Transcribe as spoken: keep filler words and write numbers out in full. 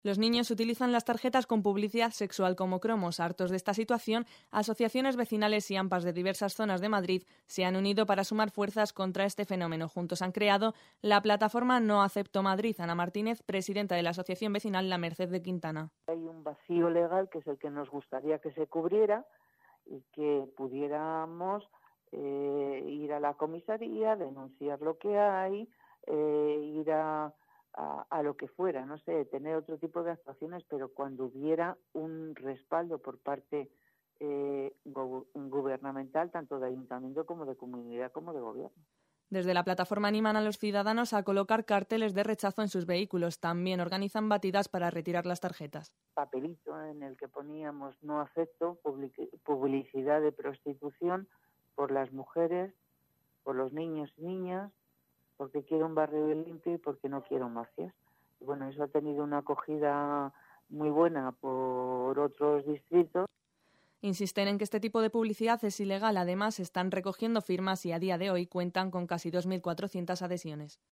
Los niños utilizan las tarjetas con publicidad sexual como cromos. Hartos de esta situación, asociaciones vecinales y AMPAs de diversas zonas de Madrid se han unido para sumar fuerzas contra este fenómeno. Juntos han creado la plataforma No Acepto Madrid. Ana Martínez, presidenta de la asociación vecinal La Merced de Quintana. Hay un vacío legal que es el que nos gustaría que se cubriera y que pudiéramos eh, ir a la comisaría, denunciar lo que hay, eh, ir a... A, a lo que fuera, no sé, tener otro tipo de actuaciones, pero cuando hubiera un respaldo por parte eh, go- gubernamental, tanto de ayuntamiento como de comunidad como de gobierno. Desde la plataforma animan a los ciudadanos a colocar carteles de rechazo en sus vehículos. También organizan batidas para retirar las tarjetas. Papelito en el que poníamos no acepto public- publicidad de prostitución por las mujeres, por los niños y niñas, porque quiero un barrio limpio y porque no quiero mafias. Y bueno, eso ha tenido una acogida muy buena por otros distritos. Insisten en que este tipo de publicidad es ilegal. Además, están recogiendo firmas y a día de hoy cuentan con casi dos mil cuatrocientas adhesiones.